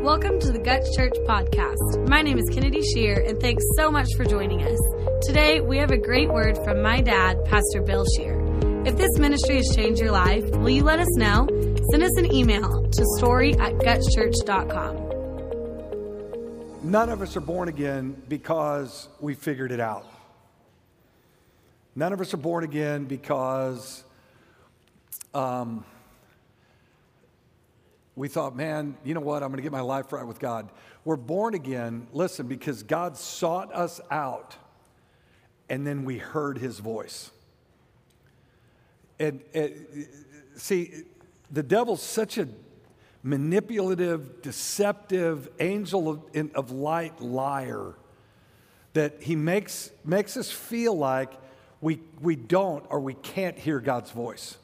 Welcome to the Guts Church podcast. My name is Kennedy Shear, and thanks so much for joining us. Today, we have a great word from my dad, Pastor Bill Shear. If this ministry has changed your life, will you let us know? Send us an email to story@gutschurch.com. None of us are born again because we figured it out. None of us are born again because we thought, man, you know what? I'm going to get my life right with God. We're born again, listen, because God sought us out, and then we heard his voice. And see, the devil's such a manipulative, deceptive, angel of light liar that he makes us feel like we don't or we can't hear God's voice.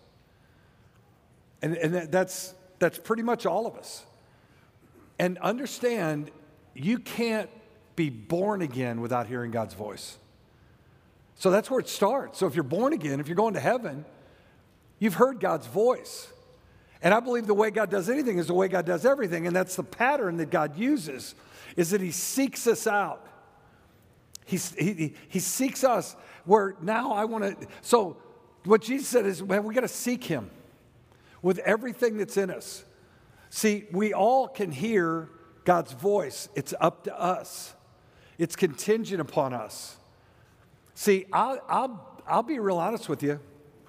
And that's pretty much all of us. And understand, you can't be born again without hearing God's voice. So that's where it starts. So if you're born again, if you're going to heaven, you've heard God's voice. And I believe the way God does anything is the way God does everything. And that's the pattern that God uses, is that he seeks us out. He seeks us where now I want to. So what Jesus said is, man, we got to seek him with everything that's in us. See, we all can hear God's voice. It's up to us. It's contingent upon us. See, I'll be real honest with you,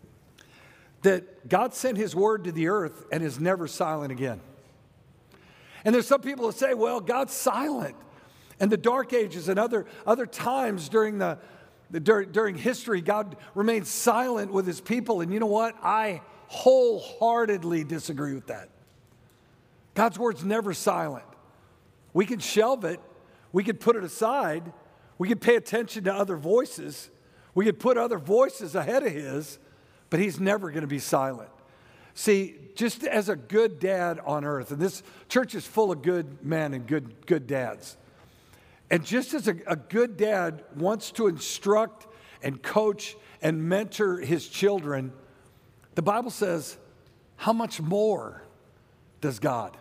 that God sent his word to the earth and is never silent again. And there's some people that say, well, God's silent. And the dark ages and other times during history, God remained silent with his people. And you know what? I wholeheartedly disagree with that. God's word's never silent. We can shelve it. We could put it aside. We could pay attention to other voices. We could put other voices ahead of his, but he's never going to be silent. See, just as a good dad on earth, and this church is full of good men and good dads, and just as a good dad wants to instruct and coach and mentor his children, the Bible says, how much more does God?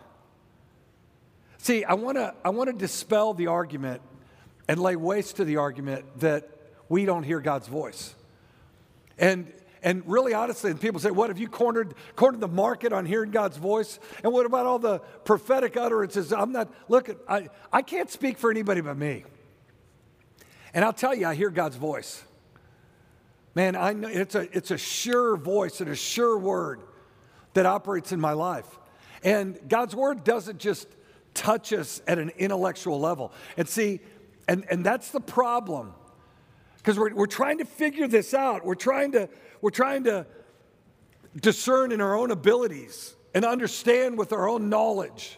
See, I want to dispel the argument and lay waste to the argument that we don't hear God's voice. And really honestly, and people say, what, have you cornered the market on hearing God's voice? And what about all the prophetic utterances? I can't speak for anybody but me. And I'll tell you, I hear God's voice. Man, I know it's a sure voice and a sure word that operates in my life. And God's word doesn't just touch us at an intellectual level. And see, and that's the problem. Because we're trying to figure this out. We're trying to discern in our own abilities and understand with our own knowledge.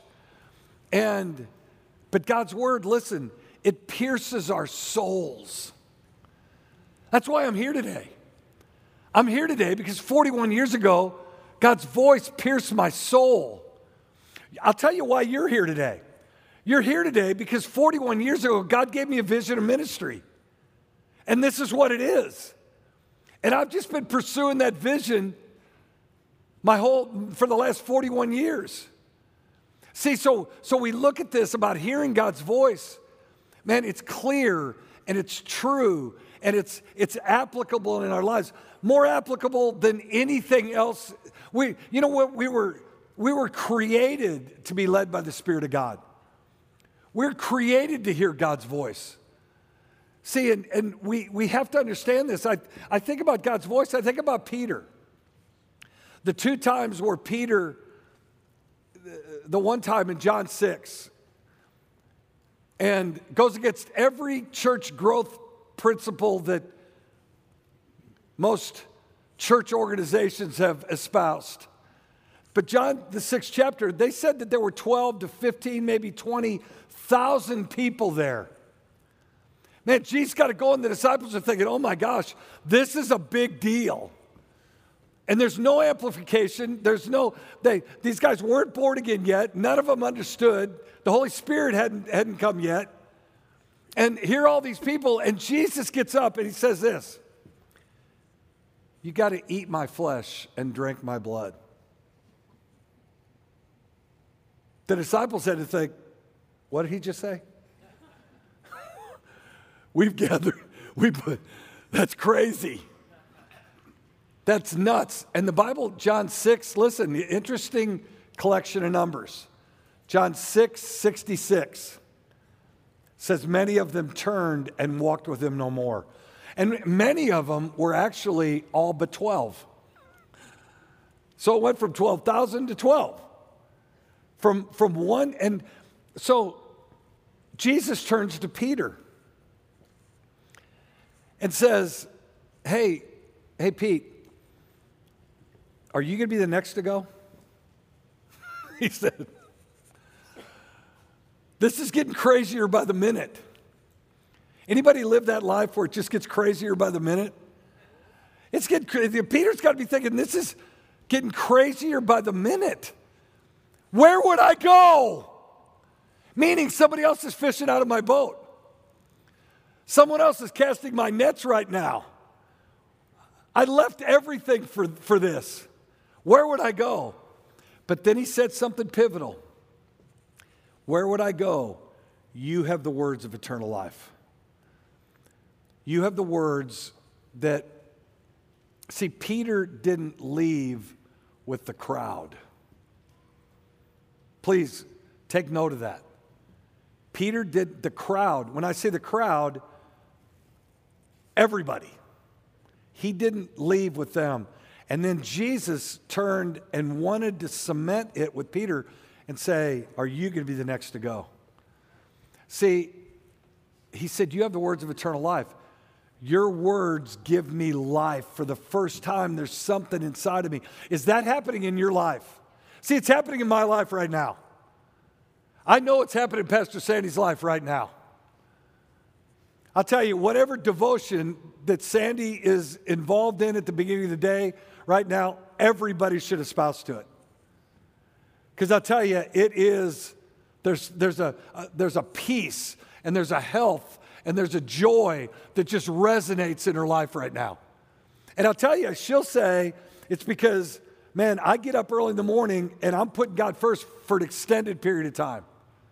But God's word, listen, it pierces our souls. That's why I'm here today. I'm here today because 41 years ago, God's voice pierced my soul. I'll tell you why you're here today. You're here today because 41 years ago, God gave me a vision of ministry. And this is what it is. And I've just been pursuing that vision for the last 41 years. See, so we look at this about hearing God's voice. Man, it's clear and it's true and it's applicable in our lives. More applicable than anything else. We were created to be led by the Spirit of God. We're created to hear God's voice. See, and we have to understand this. I think about God's voice. I think about Peter. The two times where Peter, the one time in John 6, and goes against every church growth principle that most church organizations have espoused. But John, the 6th chapter, they said that there were 12 to 15, maybe 20,000 people there. Man, Jesus got to go, and the disciples are thinking, oh my gosh, this is a big deal. And there's no amplification. These guys weren't born again yet. None of them understood. The Holy Spirit hadn't come yet. And here are all these people, and Jesus gets up and he says this: you got to eat my flesh and drink my blood. The disciples had to think, What did he just say? We've gathered, that's crazy. That's nuts. And the Bible, John 6, listen, the interesting collection of numbers. John 6:66 says, many of them turned and walked with him no more. And many of them were actually all but 12. So it went from 12,000 to 12. From one, and so Jesus turns to Peter and says, hey, Pete, are you going to be the next to go? He said, this is getting crazier by the minute. Anybody live that life where it just gets crazier by the minute? It's getting crazy. Peter's got to be thinking, this is getting crazier by the minute. Where would I go? Meaning somebody else is fishing out of my boat. Someone else is casting my nets right now. I left everything for this. Where would I go? But then he said something pivotal. Where would I go? You have the words of eternal life. You have the words that, see, Peter didn't leave with the crowd. Please take note of that. Peter did the crowd. When I say the crowd, everybody. He didn't leave with them. And then Jesus turned and wanted to cement it with Peter and say, are you going to be the next to go? See, he said, you have the words of eternal life. Your words give me life. For the first time, there's something inside of me. Is that happening in your life? See, it's happening in my life right now. I know it's happening in Pastor Sandy's life right now. I'll tell you, whatever devotion that Sandy is involved in at the beginning of the day, right now, everybody should espouse to it. Because I'll tell you, it is, there's a peace and there's a health and there's a joy that just resonates in her life right now. And I'll tell you, she'll say, it's because, man, I get up early in the morning and I'm putting God first for an extended period of time.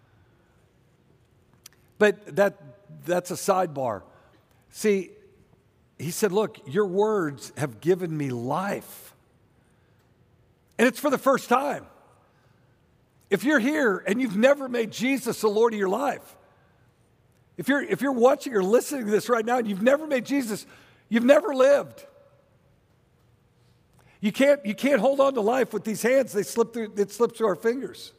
But that's a sidebar. See, he said, look, your words have given me life. And it's for the first time. If you're here and you've never made Jesus the Lord of your life, if you're watching or listening to this right now and you've never made Jesus, you've never lived. You can't hold on to life with these hands. It slips through our fingers.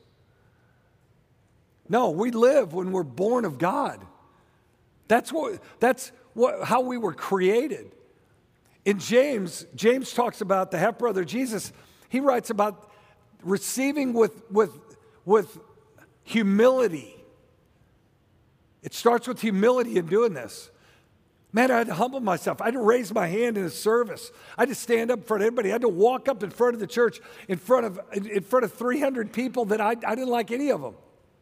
No, we live when we're born of God. That's how we were created. In James talks about the half-brother Jesus. He writes about receiving with humility. It starts with humility in doing this. Man, I had to humble myself. I had to raise my hand in a service. I had to stand up in front of everybody. I had to walk up in front of the church in front of 300 people that I didn't like any of them.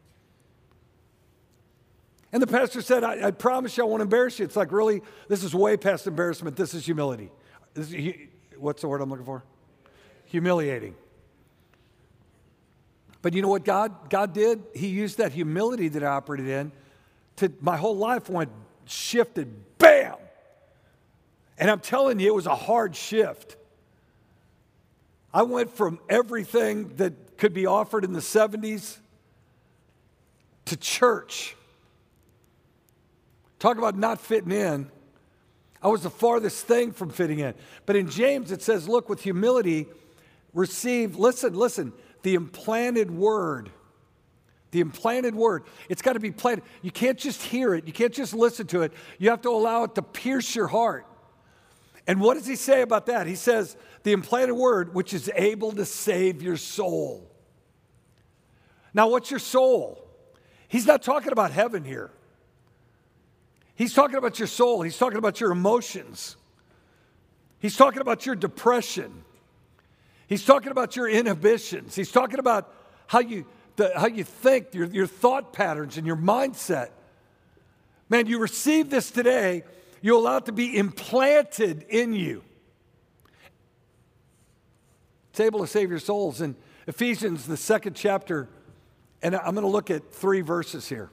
And the pastor said, I promise you I won't embarrass you. It's like, really, this is way past embarrassment. This is humility. What's the word I'm looking for? Humiliating. But you know what God did? He used that humility that I operated in to, my whole life shifted, bam! And I'm telling you, it was a hard shift. I went from everything that could be offered in the 70s to church. Talk about not fitting in. I was the farthest thing from fitting in. But in James, it says, look, with humility, receive, listen, the implanted word. The implanted word. It's got to be planted. You can't just hear it. You can't just listen to it. You have to allow it to pierce your heart. And what does he say about that? He says, the implanted word, which is able to save your soul. Now, what's your soul? He's not talking about heaven here. He's talking about your soul. He's talking about your emotions. He's talking about your depression. He's talking about your inhibitions. He's talking about how you think, your thought patterns and your mindset. Man, you receive this today, you allow it to be implanted in you. It's able to save your souls. In Ephesians, the 2nd chapter, And I'm going to look at 3 verses here.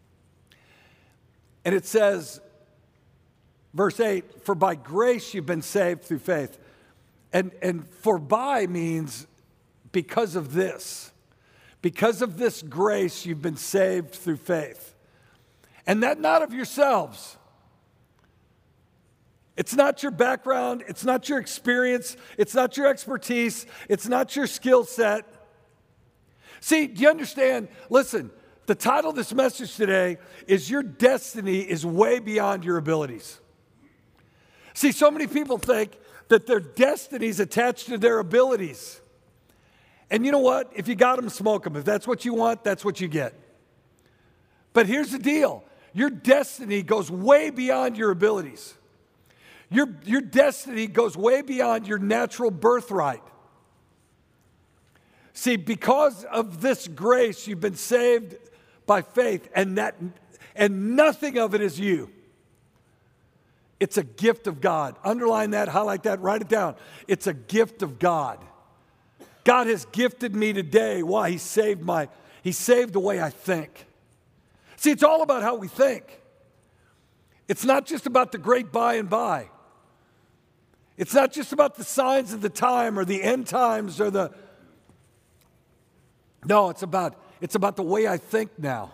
And it says, verse 8, for by grace you've been saved through faith. And for by means because of this. Because of this grace you've been saved through faith. And that not of yourselves. It's not your background. It's not your experience. It's not your expertise. It's not your skill set. See, do you understand? Listen, the title of this message today is Your Destiny is Way Beyond Your Abilities. See, so many people think that their destiny is attached to their abilities. And you know what? If you got them, smoke them. If that's what you want, that's what you get. But here's the deal. Your destiny goes way beyond your abilities. Your destiny goes way beyond your natural birthright. See, because of this grace, you've been saved by faith, and nothing of it is you. It's a gift of God. Underline that, highlight that, write it down. It's a gift of God. God has gifted me today. Why? He saved the way I think. See, it's all about how we think. It's not just about the great by and by. It's not just about the signs of the time or the end times or No, it's about the way I think now.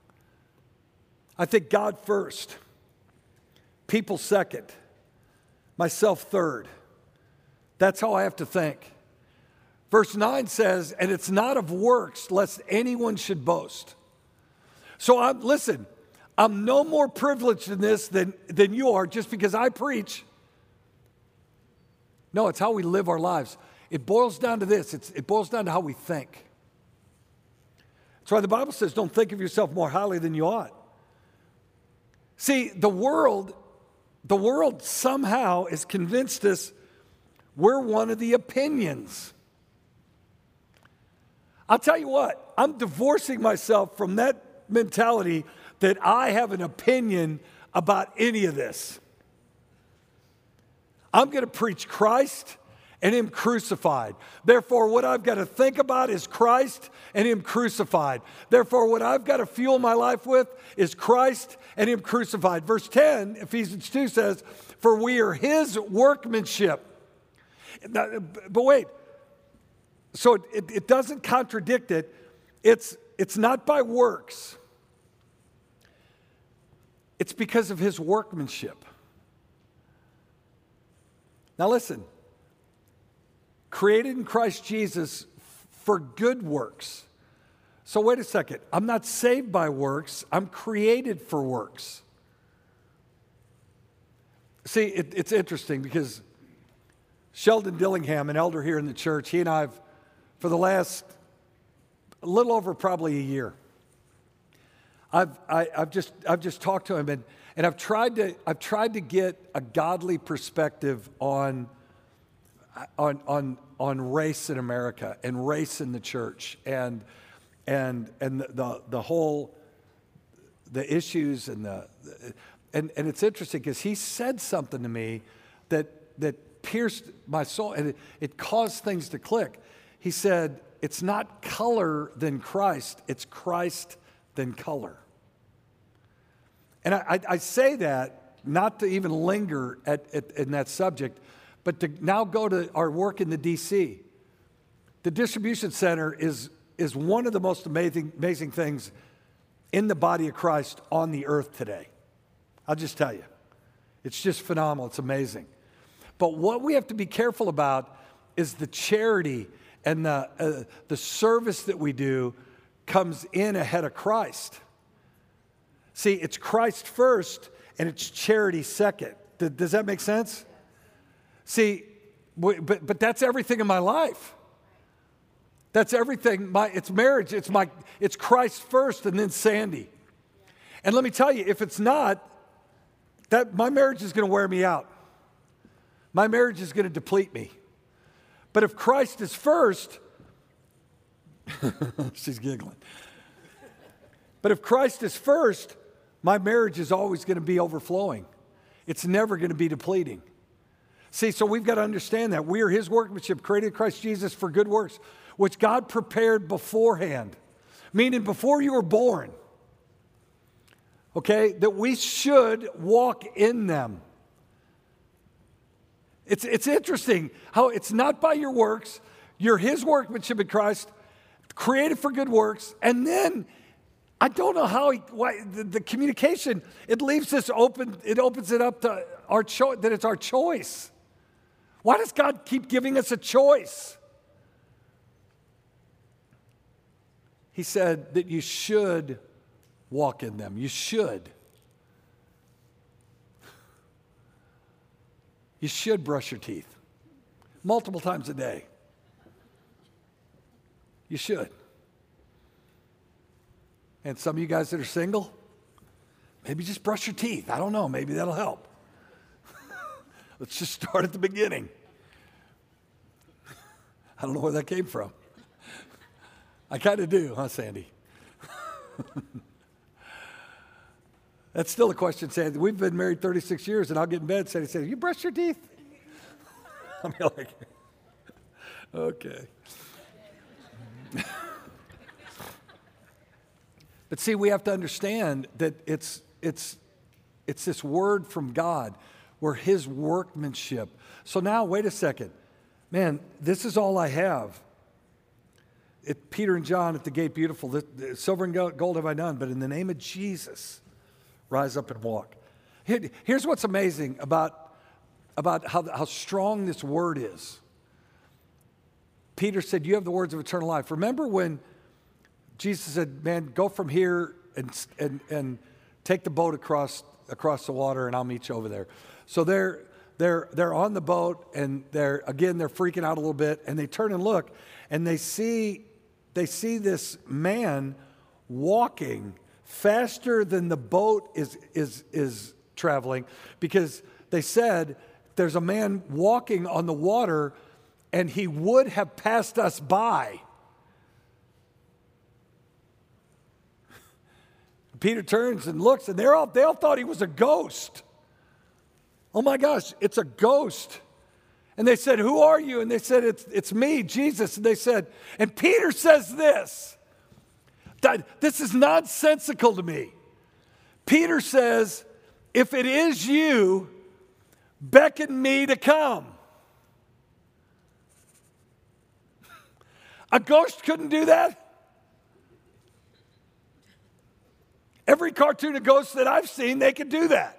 I think God first, people second, myself third. That's how I have to think. Verse 9 says, and it's not of works, lest anyone should boast. So I'm no more privileged in this than you are just because I preach. No, it's how we live our lives. It boils down to this. It boils down to how we think. That's why the Bible says, don't think of yourself more highly than you ought. See, the world somehow has convinced us we're one of the opinions. I'll tell you what, I'm divorcing myself from that mentality that I have an opinion about any of this. I'm going to preach Christ and Him crucified. Therefore, what I've got to think about is Christ and Him crucified. Therefore, what I've got to fuel my life with is Christ and Him crucified. Verse 10, Ephesians 2 says, for we are His workmanship. But wait, so it doesn't contradict it. It's not by works. It's because of His workmanship. Now listen, created in Christ Jesus for good works. So wait a second, I'm not saved by works, I'm created for works. See, it's interesting because Sheldon Dillingham, an elder here in the church, he and I have, for the last a little over probably a year, I've just talked to him and I've tried to get a godly perspective on race in America and race in the church and the whole the issues and it's interesting because he said something to me that pierced my soul and it caused things to click. He said, it's not color than Christ, it's Christ than color. And I say that not to even linger in that subject, but to now go to our work in the D.C. The distribution center is one of the most amazing things in the body of Christ on the earth today. I'll just tell you. It's just phenomenal. It's amazing. But what we have to be careful about is the charity and the service that we do comes in ahead of Christ. See, it's Christ first and it's charity second. Does that make sense? See, but that's everything in my life. That's everything. It's marriage. It's Christ first and then Sandy. And let me tell you, if it's not, that my marriage is going to wear me out. My marriage is going to deplete me. But if Christ is first, she's giggling. But if Christ is first, my marriage is always going to be overflowing. It's never going to be depleting. See, so we've got to understand that. We are His workmanship, created in Christ Jesus for good works, which God prepared beforehand. meaning before you were born. Okay, that we should walk in them. It's interesting how it's not by your works. You're his workmanship in Christ, created for good works. And then, I don't know why the communication, it leaves this open, it opens it up to our choice, that it's our choice. Why does God keep giving us a choice? He said that you should walk in them. You should. You should brush your teeth multiple times a day. You should. And some of you guys that are single, maybe just brush your teeth. I don't know. Maybe that'll help. Let's just start at the beginning. I don't know where that came from. I kind of do, huh, Sandy? That's still a question, Sandy. We've been married 36 years, and I'll get in bed, Sandy says, you brush your teeth? I'll be like, okay. But see, we have to understand that it's this word from God. We're his workmanship. So now, wait a second. Man, this is all I have. Peter and John at the gate, beautiful. The silver and gold have I none, but in the name of Jesus, rise up and walk. Here's what's amazing about how strong this word is. Peter said, you have the words of eternal life. Remember when Jesus said, man, go from here and take the boat across the water and I'll meet you over there. So they're on the boat and they're freaking out a little bit and they turn and look and they see this man walking faster than the boat is traveling, because they said there's a man walking on the water and he would have passed us by. Peter turns and looks and they all thought he was a ghost. Oh my gosh, it's a ghost. And they said, who are you? And they said, it's me, Jesus. And they said, and Peter says this. This is nonsensical to me. Peter says, if it is you, beckon me to come. A ghost couldn't do that? Every cartoon of ghosts that I've seen, they could do that.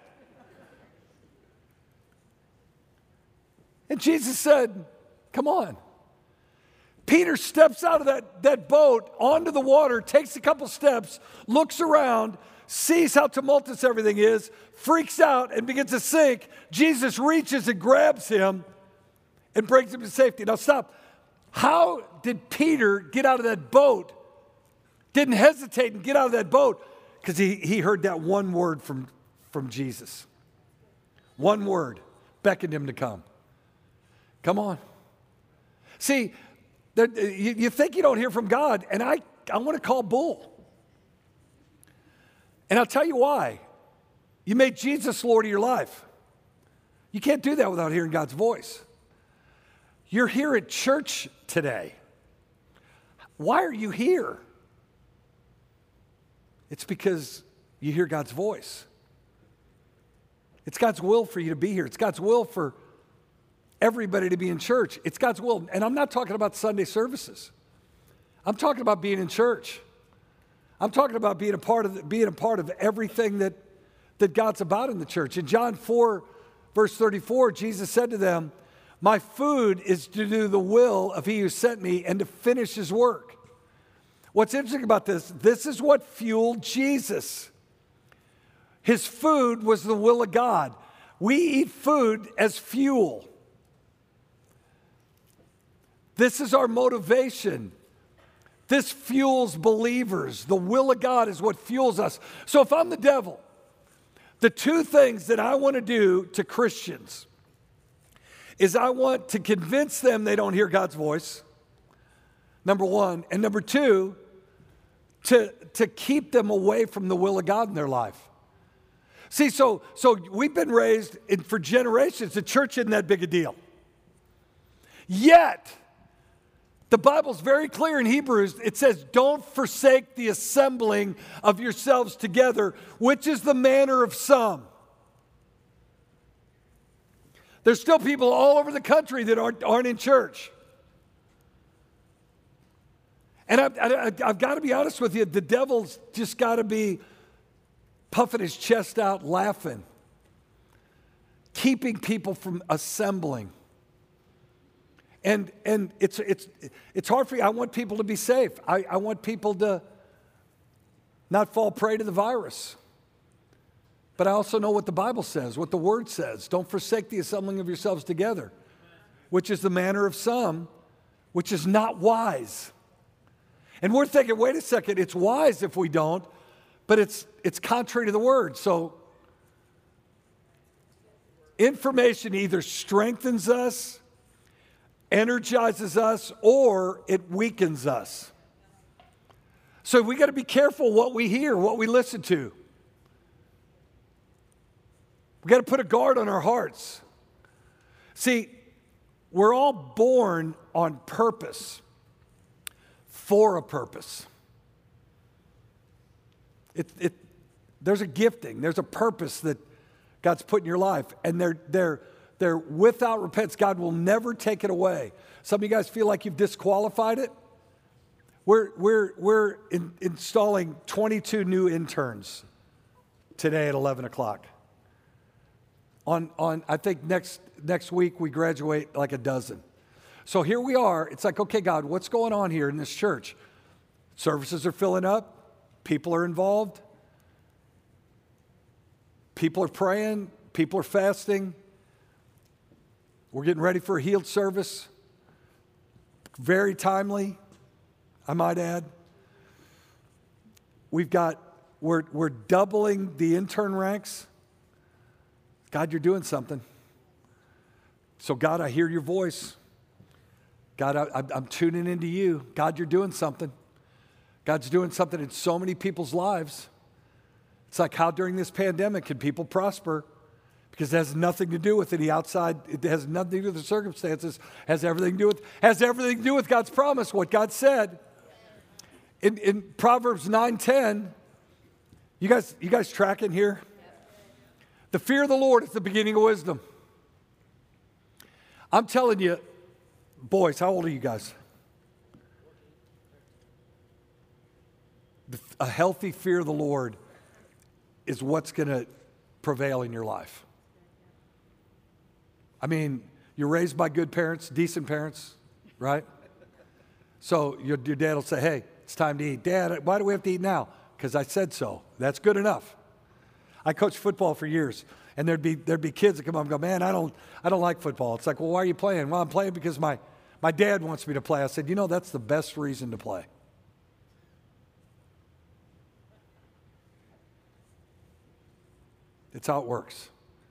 And Jesus said, come on. Peter steps out of that boat onto the water, takes a couple steps, looks around, sees how tumultuous everything is, freaks out and begins to sink. Jesus reaches and grabs him and brings him to safety. Now stop. How did Peter get out of that boat? Didn't hesitate and get out of that boat? Because he heard that one word from Jesus. One word beckoned him to come. Come on. See, you think you don't hear from God, and I want to call bull. And I'll tell you why. You made Jesus Lord of your life. You can't do that without hearing God's voice. You're here at church today. Why are you here? It's because you hear God's voice. It's God's will for you to be here. It's God's will for everybody to be in church. It's God's will. And I'm not talking about Sunday services. I'm talking about being in church. I'm talking about being a part of everything that God's about in the church. In John 4, verse 34, Jesus said to them, my food is to do the will of he who sent me and to finish his work. What's interesting about this is what fueled Jesus. His food was the will of God. We eat food as fuel. This is our motivation. This fuels believers. The will of God is what fuels us. So if I'm the devil, the two things that I want to do to Christians is I want to convince them they don't hear God's voice, number one. And number two, to keep them away from the will of God in their life. See, so we've been raised for generations, the church isn't that big a deal. Yet, The Bible's very clear in Hebrews. It says, don't forsake the assembling of yourselves together, which is the manner of some. There's still people all over the country that aren't in church. And I've got to be honest with you, the devil's just got to be puffing his chest out, laughing, keeping people from assembling. And it's hard for you. I want people to be safe. I want people to not fall prey to the virus. But I also know what the Bible says, what the Word says. Don't forsake the assembling of yourselves together, which is the manner of some, which is not wise. And we're thinking, wait a second, it's wise if we don't, but it's contrary to the Word. So information either strengthens us, energizes us, or it weakens us. So we got to be careful what we hear, what we listen to. We got to put a guard on our hearts. See, we're all born on purpose, for a purpose. There's a gifting, there's a purpose that God's put in your life, and they're without repentance. God will never take it away. Some of you guys feel like you've disqualified it. We're installing 22 new interns today at 11 o'clock. I think next week we graduate like a dozen. So here we are. It's like, okay, God, what's going on here in this church? Services are filling up. People are involved. People are praying. People are fasting. We're getting ready for a healed service. Very timely, I might add. We're doubling the intern ranks. God, you're doing something. So God, I hear your voice. God, I'm tuning into you. God, you're doing something. God's doing something in so many people's lives. It's like, how during this pandemic can people prosper? Because it has nothing to do with any outside. It has nothing to do with the circumstances. Has everything to do with God's promise, what God said. In Proverbs 9:10, you guys tracking here? The fear of the Lord is the beginning of wisdom. I'm telling you, boys, how old are you guys? A healthy fear of the Lord is what's going to prevail in your life. I mean, you're raised by good parents, decent parents, right? So your dad will say, hey, it's time to eat. Dad, why do we have to eat now? Because I said so. That's good enough. I coached football for years, and there'd be kids that come up and go, man, I don't like football. It's like, well, why are you playing? Well, I'm playing because my dad wants me to play. I said, that's the best reason to play. It's how it works.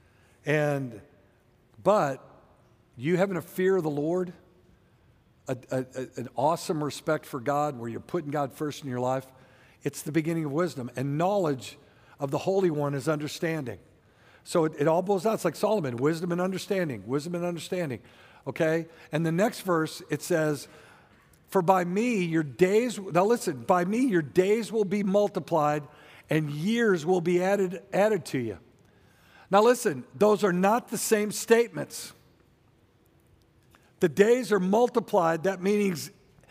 But you having a fear of the Lord, an awesome respect for God where you're putting God first in your life, it's the beginning of wisdom. And knowledge of the Holy One is understanding. So it all boils out. It's like Solomon, wisdom and understanding, okay? And the next verse, it says, for by me your days, now listen, by me your days will be multiplied and years will be added to you. Now listen, those are not the same statements. The days are multiplied. That means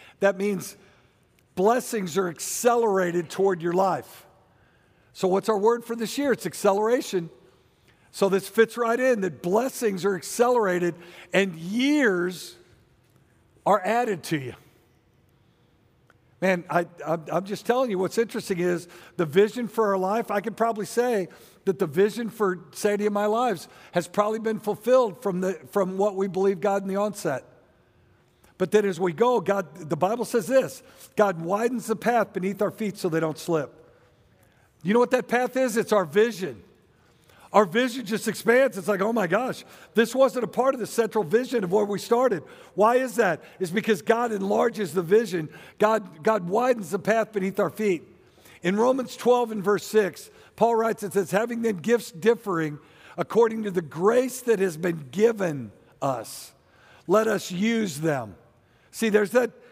blessings are accelerated toward your life. So what's our word for this year? It's acceleration. So this fits right in, that blessings are accelerated and years are added to you. Man, I'm just telling you, what's interesting is the vision for our life. I could probably say that the vision for Sadie and my lives has probably been fulfilled from what we believe God in the onset. But then as we go, the Bible says this, God widens the path beneath our feet so they don't slip. You know what that path is? It's our vision. Our vision just expands. It's like, oh my gosh, this wasn't a part of the central vision of where we started. Why is that? It's because God enlarges the vision. God widens the path beneath our feet. In Romans 12 and verse 6, Paul writes, it says, having then gifts differing according to the grace that has been given us, let us use them. See, there's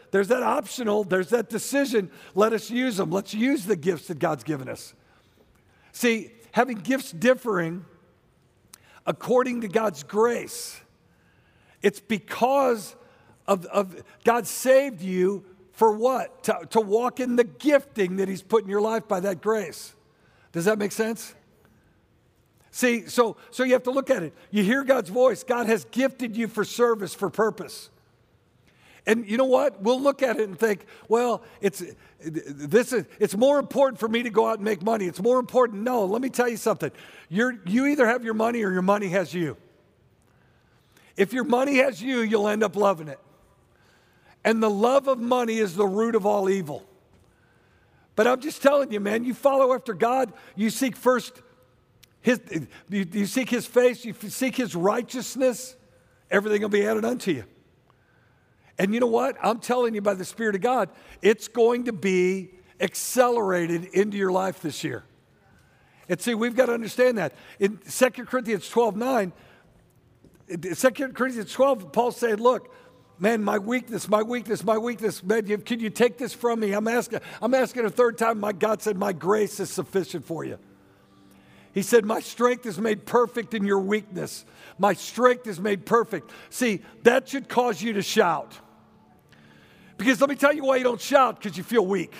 there's that optional, there's that decision. Let us use them. Let's use the gifts that God's given us. See, having gifts differing according to God's grace, it's because of God saved you for what? To walk in the gifting that He's put in your life by that grace. Does that make sense? See, so you have to look at it. You hear God's voice. God has gifted you for service, for purpose. And you know what? We'll look at it and think, well, it's more important for me to go out and make money. It's more important. No, let me tell you something. You either have your money or your money has you. If your money has you, you'll end up loving it. And the love of money is the root of all evil. But I'm just telling you, man, you follow after God, you seek first you seek His face, you seek His righteousness, everything will be added unto you. And you know what? I'm telling you by the Spirit of God, it's going to be accelerated into your life this year. And see, we've got to understand that. In 2 Corinthians 12:9, 2 Corinthians 12, Paul's saying, look, man, my weakness, man, can you take this from me? I'm asking a third time. My God said, my grace is sufficient for you. He said, my strength is made perfect in your weakness. My strength is made perfect. See, that should cause you to shout. Because let me tell you why you don't shout, because you feel weak.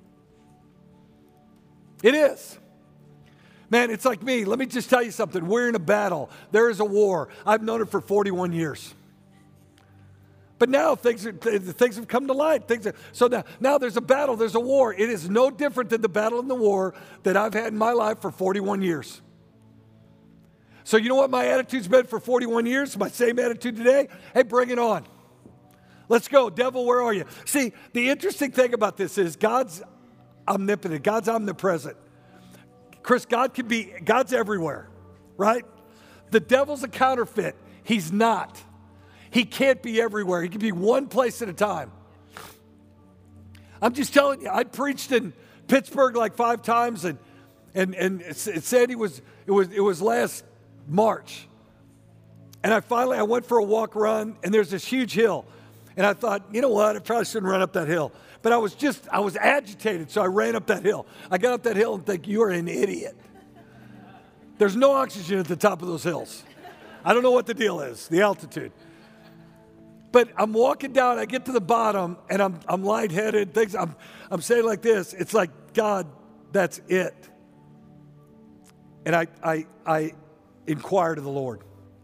It is. Man, it's like me. Let me just tell you something. We're in a battle. There is a war. I've known it for 41 years. But now things have come to light. So now there's a battle, there's a war. It is no different than the battle and the war that I've had in my life for 41 years. So you know what my attitude's been for 41 years? My same attitude today? Hey, bring it on. Let's go. Devil, where are you? See, the interesting thing about this is God's omnipotent. God's omnipresent. Chris, God's everywhere, right? The devil's a counterfeit. He's not. He can't be everywhere. He can be one place at a time. I'm just telling you, I preached in Pittsburgh like 5 times, and Sandy it was last March. And I went for a walk run, and there's this huge hill. And I thought, you know what, I probably shouldn't run up that hill. But I was agitated, so I ran up that hill. I got up that hill and think, you are an idiot. There's no oxygen at the top of those hills. I don't know what the deal is, the altitude. But I'm walking down, I get to the bottom, and I'm lightheaded. I'm saying like this, it's like, God, that's it. And I inquired of the Lord.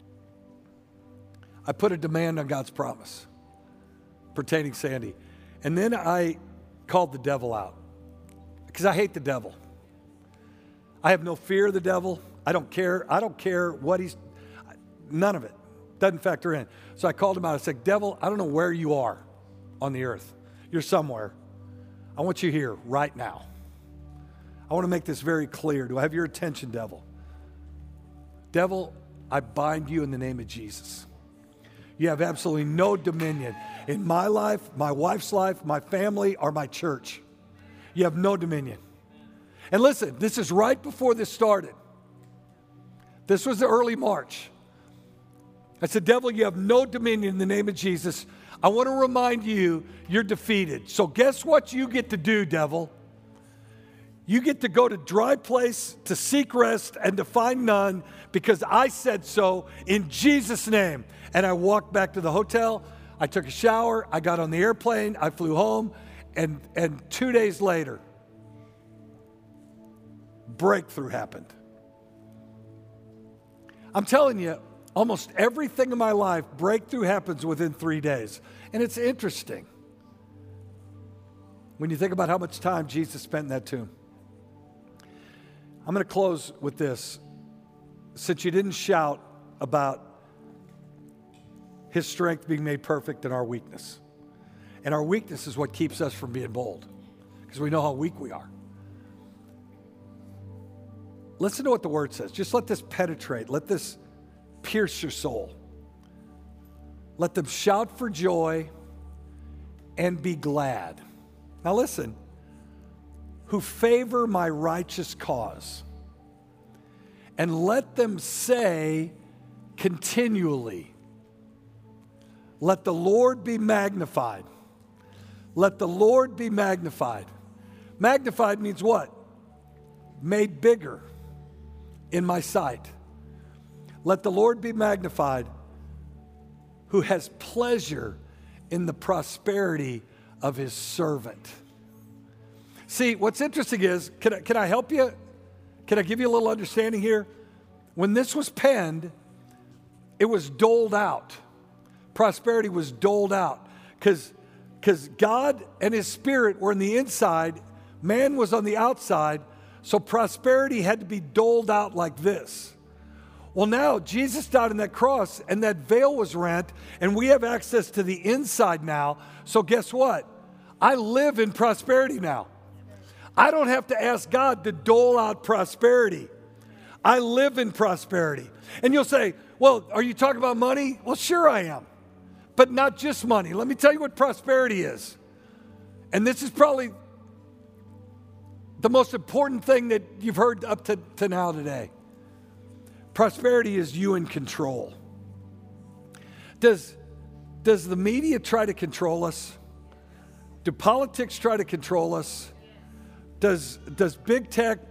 I put a demand on God's promise pertaining Sandy. And then I called the devil out because I hate the devil. I have no fear of the devil. I don't care what none of it. Doesn't factor in. So I called him out. I said, devil, I don't know where you are on the earth. You're somewhere. I want you here right now. I want to make this very clear. Do I have your attention, devil? Devil, I bind you in the name of Jesus. You have absolutely no dominion in my life, my wife's life, my family, or my church. You have no dominion. And listen, this is right before this started. This was the early March. I said, devil, you have no dominion in the name of Jesus. I want to remind you, you're defeated. So guess what you get to do, devil? You get to go to dry place to seek rest and to find none because I said so in Jesus' name. And I walked back to the hotel. I took a shower. I got on the airplane. I flew home. And 2 days later, breakthrough happened. I'm telling you, almost everything in my life, breakthrough happens within 3 days. And it's interesting when you think about how much time Jesus spent in that tomb. I'm going to close with this. Since you didn't shout about His strength being made perfect in our weakness. And our weakness is what keeps us from being bold, because we know how weak we are. Listen to what the Word says. Just let this penetrate. Let this pierce your soul. Let them shout for joy and be glad. Now listen. Who favor my righteous cause. And let them say continually, let the Lord be magnified. Let the Lord be magnified. Magnified means what? Made bigger in my sight. Let the Lord be magnified, who has pleasure in the prosperity of his servant. See, what's interesting is, can I help you? Can I give you a little understanding here? When this was penned, it was doled out. Prosperity was doled out because God and his Spirit were on the inside, man was on the outside, so prosperity had to be doled out like this. Well, now Jesus died on that cross and that veil was rent and we have access to the inside now. So guess what? I live in prosperity now. I don't have to ask God to dole out prosperity. I live in prosperity. And you'll say, well, are you talking about money? Well, sure I am. But not just money. Let me tell you what prosperity is. And this is probably the most important thing that you've heard up to now today. Prosperity is you in control. Does the media try to control us? Do politics try to control us? Does big tech,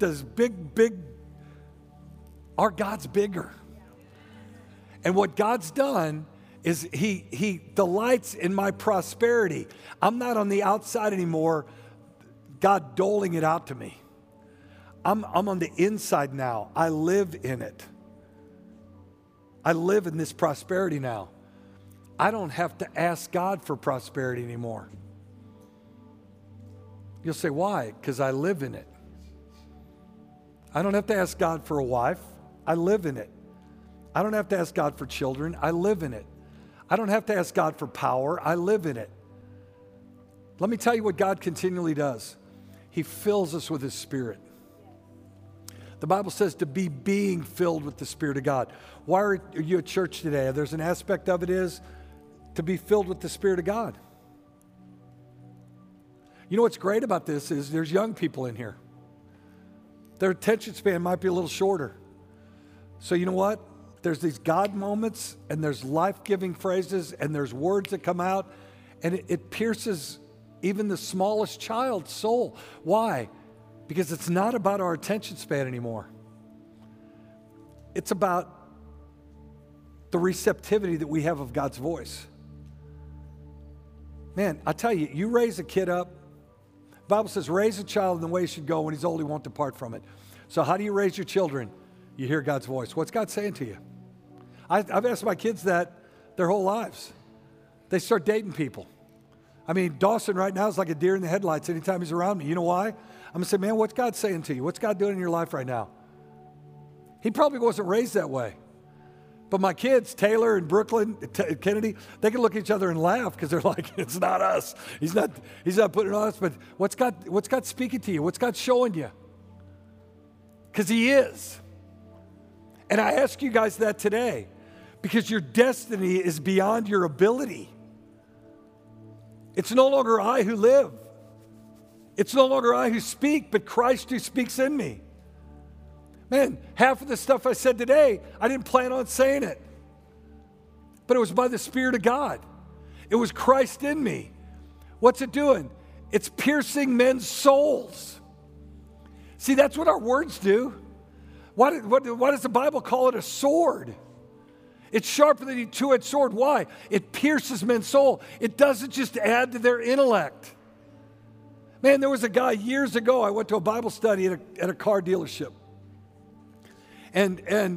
our God's bigger. And what God's done is he delights in my prosperity. I'm not on the outside anymore, God doling it out to me. I'm on the inside now. I live in it. I live in this prosperity now. I don't have to ask God for prosperity anymore. You'll say, why? Because I live in it. I don't have to ask God for a wife. I live in it. I don't have to ask God for children. I live in it. I don't have to ask God for power. I live in it. Let me tell you what God continually does. He fills us with his Spirit. The Bible says to be being filled with the Spirit of God. Why are you at church today? There's an aspect of it is to be filled with the Spirit of God. You know what's great about this is there's young people in here. Their attention span might be a little shorter. So you know what? There's these God moments and there's life-giving phrases and there's words that come out and it pierces even the smallest child's soul. Why? Because it's not about our attention span anymore. It's about the receptivity that we have of God's voice. Man, I tell you, you raise a kid up. The Bible says, raise a child in the way he should go. When he's old, he won't depart from it. So how do you raise your children? You hear God's voice. What's God saying to you? I've asked my kids that their whole lives. They start dating people. I mean, Dawson right now is like a deer in the headlights anytime he's around me. You know why? I'm going to say, man, what's God saying to you? What's God doing in your life right now? He probably wasn't raised that way. But my kids, Taylor and Brooklyn, Kennedy, they can look at each other and laugh because they're like, it's not us. He's not putting it on us. But what's God speaking to you? What's God showing you? Because he is. And I ask you guys that today because your destiny is beyond your ability. It's no longer I who live. It's no longer I who speak, but Christ who speaks in me. Man, half of the stuff I said today, I didn't plan on saying it. But it was by the Spirit of God. It was Christ in me. What's it doing? It's piercing men's souls. See, that's what our words do. Why does the Bible call it a sword? It's sharper than a two-edged sword. Why? It pierces men's soul. It doesn't just add to their intellect. Man, there was a guy years ago, I went to a Bible study at a car dealership. And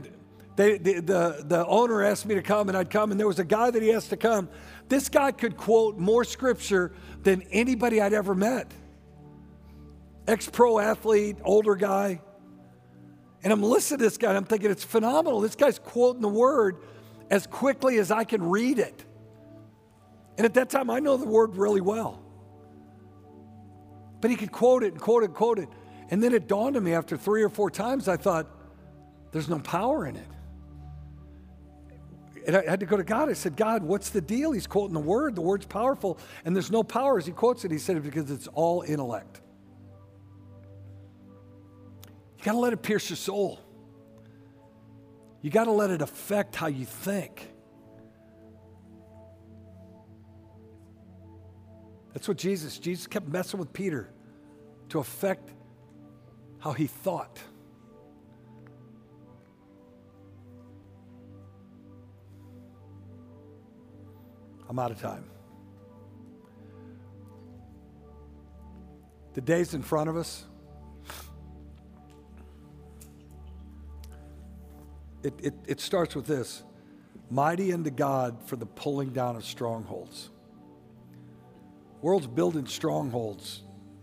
the owner asked me to come, and I'd come, and there was a guy that he asked to come. This guy could quote more scripture than anybody I'd ever met. Ex-pro athlete, older guy. And I'm listening to this guy, and I'm thinking, it's phenomenal. This guy's quoting the word as quickly as I can read it. And at that time, I know the word really well. But he could quote it and quote it and quote it. And then it dawned on me after 3 or 4 times, I thought, there's no power in it. And I had to go to God. I said, God, what's the deal? He's quoting the word. The word's powerful. And there's no power as he quotes it. He said, because it's all intellect. You got to let it pierce your soul. You got to let it affect how you think. That's what Jesus kept messing with Peter to affect how he thought. I'm out of time. The days in front of us, it starts with this: mighty unto God for the pulling down of strongholds. World's building strongholds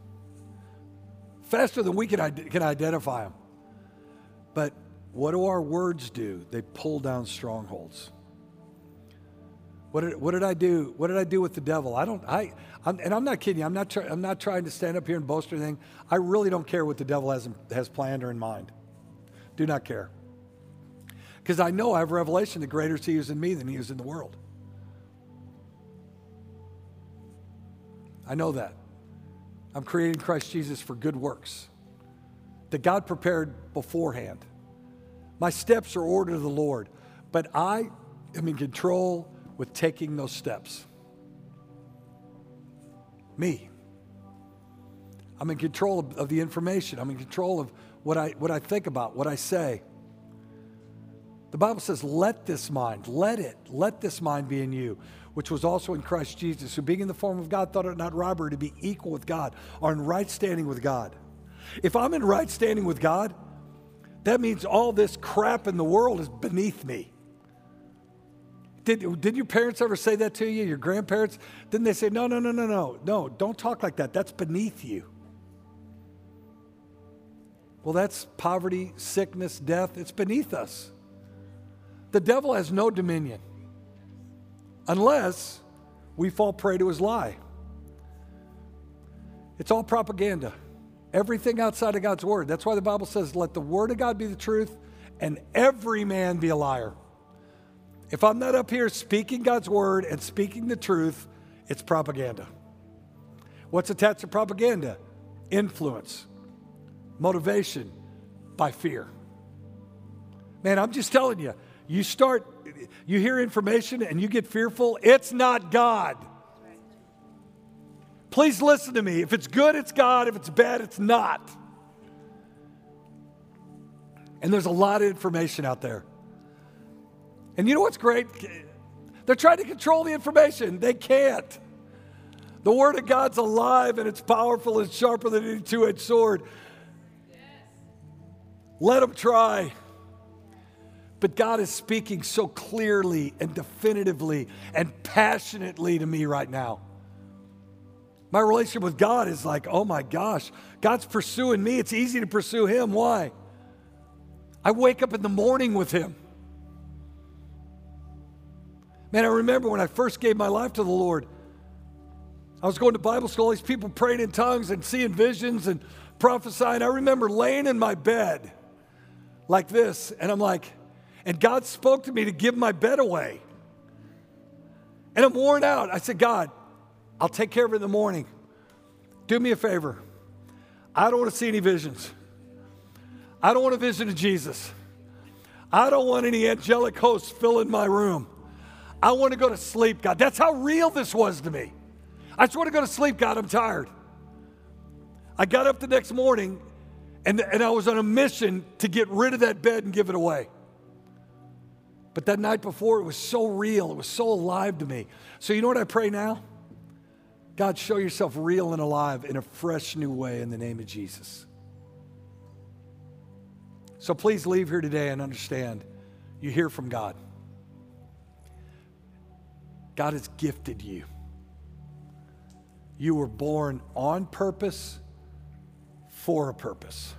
faster than we can identify them. But what do our words do? They pull down strongholds. What did I do? What did I do with the devil? I'm not kidding you. I'm not trying to stand up here and boast or anything. I really don't care what the devil has planned or in mind. Do not care. Because I know I have revelation that greater is he who's in me than he is in the world. I know that. I'm created in Christ Jesus for good works that God prepared beforehand. My steps are ordered of the Lord, but I am in control with taking those steps. Me. I'm in control of the information. I'm in control of what I think about, what I say. The Bible says, let this mind be in you, which was also in Christ Jesus, who being in the form of God thought it not robbery to be equal with God or in right standing with God. If I'm in right standing with God, that means all this crap in the world is beneath me. Did your parents ever say that to you, your grandparents? Didn't they say, no, don't talk like that. That's beneath you. Well, that's poverty, sickness, death. It's beneath us. The devil has no dominion unless we fall prey to his lie. It's all propaganda. Everything outside of God's word. That's why the Bible says, let the word of God be the truth and every man be a liar. If I'm not up here speaking God's word and speaking the truth, it's propaganda. What's attached to propaganda? Influence, motivation by fear. Man, I'm just telling you, you hear information and you get fearful, it's not God. Please listen to me. If it's good, it's God. If it's bad, it's not. And there's a lot of information out there. And you know what's great? They're trying to control the information. They can't. The Word of God's alive and it's powerful and sharper than any two-edged sword. Yes. Let them try. But God is speaking so clearly and definitively and passionately to me right now. My relationship with God is like, oh my gosh, God's pursuing me. It's easy to pursue Him. Why? I wake up in the morning with Him. Man, I remember when I first gave my life to the Lord, I was going to Bible school, all these people praying in tongues and seeing visions and prophesying. I remember laying in my bed like this, and I'm like, and God spoke to me to give my bed away. And I'm worn out. I said, God, I'll take care of it in the morning. Do me a favor. I don't want to see any visions. I don't want a vision of Jesus. I don't want any angelic hosts filling my room. I want to go to sleep, God. That's how real this was to me. I just want to go to sleep, God. I'm tired. I got up the next morning, and I was on a mission to get rid of that bed and give it away. But that night before, it was so real. It was so alive to me. So you know what I pray now? God, show yourself real and alive in a fresh new way in the name of Jesus. So please leave here today and understand you hear from God. God has gifted you. You were born on purpose for a purpose.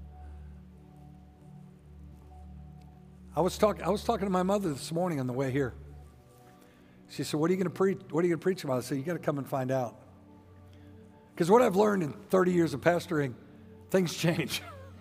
I was talking to my mother this morning on the way here. She said, what are you going to preach? What are you going to preach about? I said, you got to come and find out. Because what I've learned in 30 years of pastoring, things change.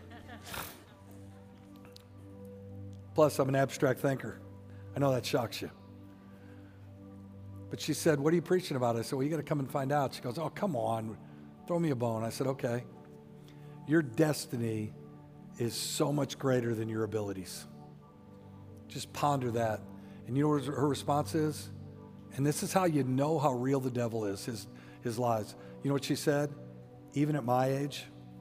Plus, I'm an abstract thinker. I know that shocks you. But she said, what are you preaching about? I said, well, you got to come and find out. She goes, oh, come on. Throw me a bone. I said, okay. Your destiny is so much greater than your abilities. Just ponder that. And you know what her response is? And this is how you know how real the devil is. His his lies. You know what she said? Even at my age?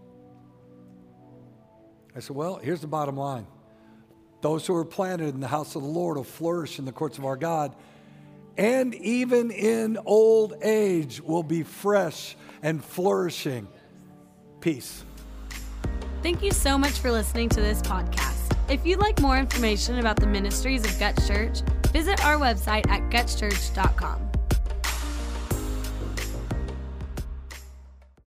I said, well, here's the bottom line. Those who are planted in the house of the Lord will flourish in the courts of our God, and even in old age will be fresh and flourishing. Peace. Thank you so much for listening to this podcast. If you'd like more information about the ministries of Guts Church, visit our website at gutschurch.com.